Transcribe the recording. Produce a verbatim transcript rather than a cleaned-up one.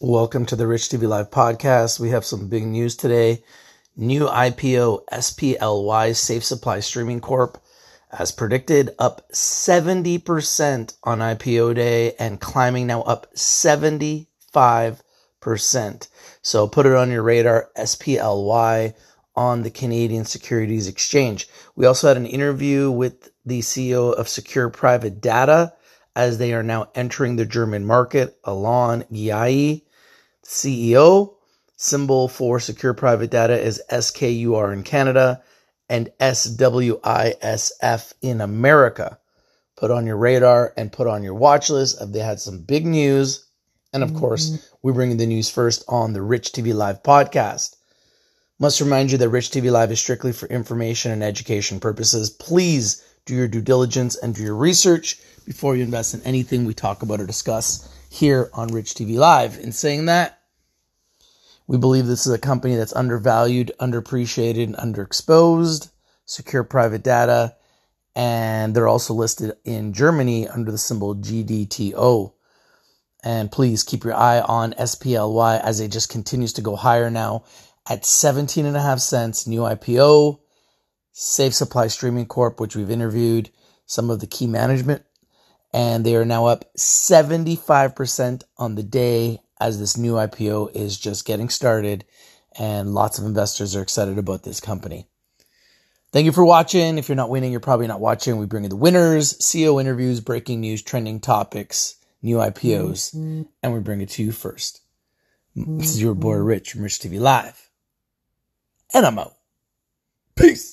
Welcome to the Rich T V Live podcast. We have some big news today. New I P O S P L Y Safe Supply Streaming Corp, as predicted, up seventy percent on I P O day and climbing now up seventy-five percent. So put it on your radar, S P L Y on the Canadian Securities Exchange. We also had an interview with the C E O of Secure Private Data, as they are now entering the German market, Alon Giai, C E O. Symbol for Secure Private Data is S K U R in Canada and S W I S F in America. Put on your radar and put on your watch list. They had some big news. And of course, we bring the news first on the Rich T V Live podcast. Must remind you that Rich T V Live is strictly for information and education purposes. Please do your due diligence and do your research before you invest in anything we talk about or discuss here on Rich T V Live. In saying that, we believe this is a company that's undervalued, underappreciated, and underexposed. Secure Private Data, and they're also listed in Germany under the symbol G D T O. And please keep your eye on S P L Y as it just continues to go higher now at seventeen and a half cents. New I P O, Safe Supply Streaming Corp, which we've interviewed some of the key management, and they are now up seventy-five percent on the day as this new I P O is just getting started, and lots of investors are excited about this company. Thank you for watching. If you're not winning, you're probably not watching. We bring you the winners, C E O interviews, breaking news, trending topics, new I P Os, mm-hmm. and we bring it to you first. Mm-hmm. This is your boy Rich from Rich T V Live, and I'm out. Peace.